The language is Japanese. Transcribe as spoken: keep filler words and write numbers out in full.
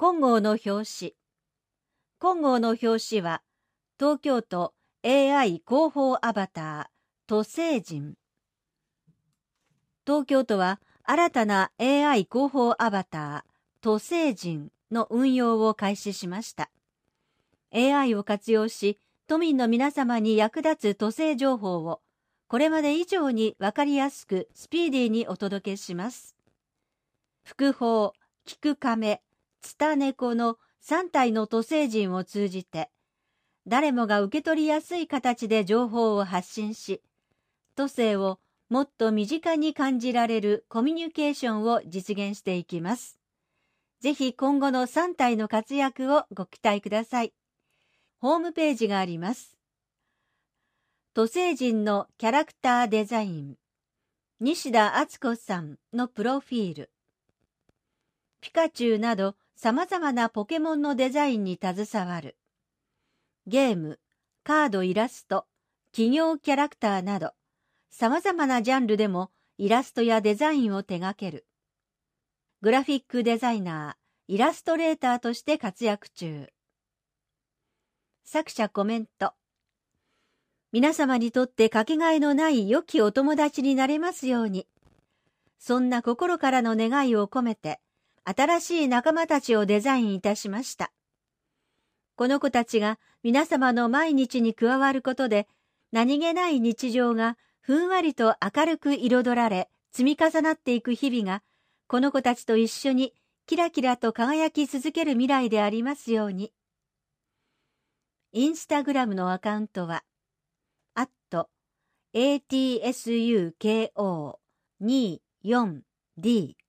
金剛の表紙。金剛の表紙は、東京都 エーアイ 広報アバター、都政人。東京都は新たな エーアイ 広報アバター、都政人の運用を開始しました。エーアイ を活用し、都民の皆様に役立つ都政情報を、これまで以上にわかりやすくスピーディーにお届けします。福報、菊亀、ツタネコのさん体の都政人を通じて、誰もが受け取りやすい形で情報を発信し、都政をもっと身近に感じられるコミュニケーションを実現していきます。ぜひ今後のさん体の活躍をご期待ください。ホームページがあります。都政人のキャラクターデザイン、西田敦子さんのプロフィール、ピカチュウなど様々なポケモンのデザインに携わる、ゲーム、カードイラスト、企業キャラクターなど、様々なジャンルでもイラストやデザインを手掛ける。グラフィックデザイナー、イラストレーターとして活躍中。作者コメント。皆様にとってかけがえのない良きお友達になれますように。そんな心からの願いを込めて、新しい仲間たちをデザインいたしました。この子たちが皆様の毎日に加わることで、何気ない日常がふんわりと明るく彩られ、積み重なっていく日々が、この子たちと一緒にキラキラと輝き続ける未来でありますように。インスタグラムのアカウントは、アット エーティーエスユーケーオーにじゅうよんディー